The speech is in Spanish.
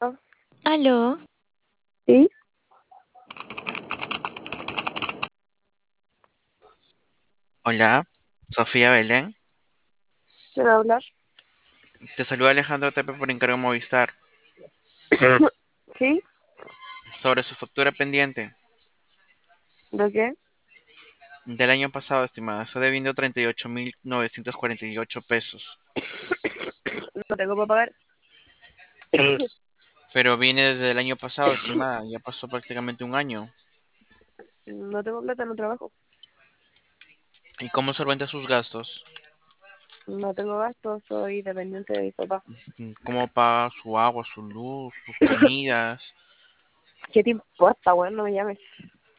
Aló, ¿Sí? Hola, Sofía Belén. ¿Quién habla? Te saluda Alejandro Tepe por encargo Movistar. ¿Sí? Sobre su factura pendiente ¿De qué? del año pasado, estimada, está debiendo 38.948 pesos. No tengo para pagar. Pero viene desde el año pasado, estimada, ya pasó prácticamente un año. No tengo plata, no trabajo. ¿Y cómo solventa sus gastos? No tengo gastos, soy dependiente de mi papá. ¿Cómo paga su agua, su luz, sus comidas? ¿Qué te importa, weón? No me llames.